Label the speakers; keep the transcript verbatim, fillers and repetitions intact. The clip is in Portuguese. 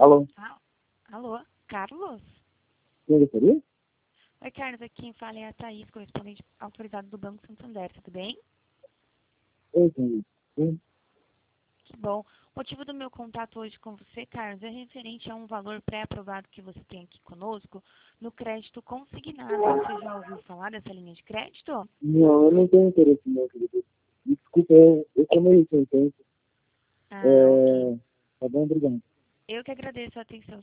Speaker 1: Alô?
Speaker 2: Ah, alô, Carlos?
Speaker 1: Quem gostaria?
Speaker 2: Oi, Carlos, aqui quem fala é a Thaís, correspondente autorizado do Banco Santander, tudo bem?
Speaker 1: Oi, Thaís. Sim.
Speaker 2: Que bom. O motivo do meu contato hoje com você, Carlos, é referente a um valor pré-aprovado que você tem aqui conosco no crédito consignado. Você já ouviu falar dessa linha de crédito?
Speaker 1: Não, eu não tenho interesse, meu querido. Desculpa, eu eu sou meio sem tempo.
Speaker 2: Ah, ok.
Speaker 1: É... Tá bom, obrigado.
Speaker 2: Eu que agradeço a atenção.